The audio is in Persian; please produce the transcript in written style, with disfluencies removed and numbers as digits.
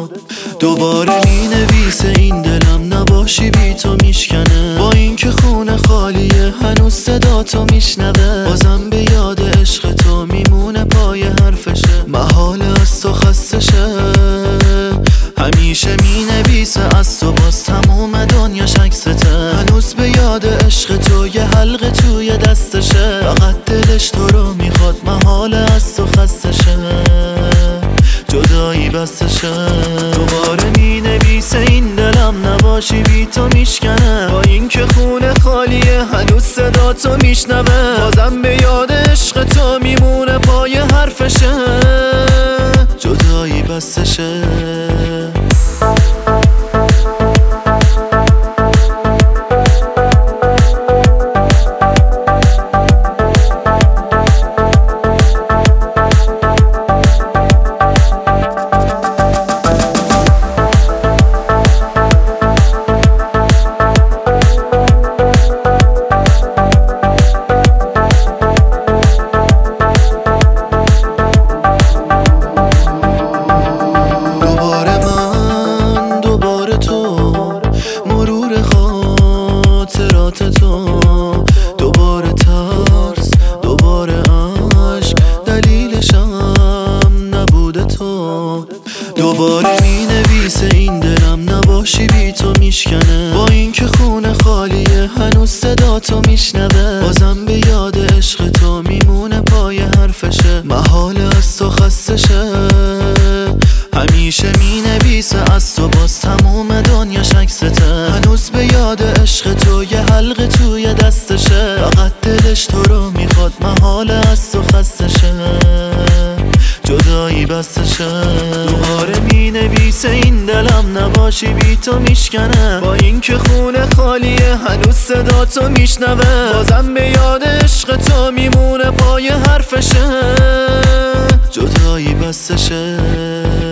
دوباره می نویسه این دلم نباشی بی تو میشکنه. با اینکه خونه خالیه هنوز صدا تو میشنوه. بازم به یاد عشق تو میمونه پای حرفشه. محال از تو خسته شه. همیشه می نویسه از تو باز تموم دنیاش عکسته. هنوز به یاد عشق تو یه حلقه توی دستشه. فقط دلش تو رو میخواد محال از تو خسته شه. جدایی بستشه. دوباره می نویسه این دلم نباشی بی تو میشکنه. با اینکه خونه خالیه هنوز صدا تو میشنوه. بازم به یاد عشق تو میمونه پای حرفشه. جدایی بستشه. تو دوباره ترس، دوباره عشق، دلیلشم نبوده تو. دوباره می نویسه این دلم نباشی بی تو میشکنه. با اینکه خونه خالیه هنوز صدا تو میشنوه. بازم به یاد عشق تو میمونه پای حرفشه. محال از تو خسته شه. همیشه می نویسه از تو باز تموم دنیاش عکسته. هنوز به یاد عشق تو یه حلقه توی دستشه. فقط دلش تو رو میخواد محال از تو خسته شه. جدایی بستشه. دوباره می نویسه این دلم نباشی بی تو میشکنه. با اینکه خونه خالیه هنوز صدا تو میشنوه. بازم به یاد عشق تو میمونه پای حرفشه. جدایی بستشه.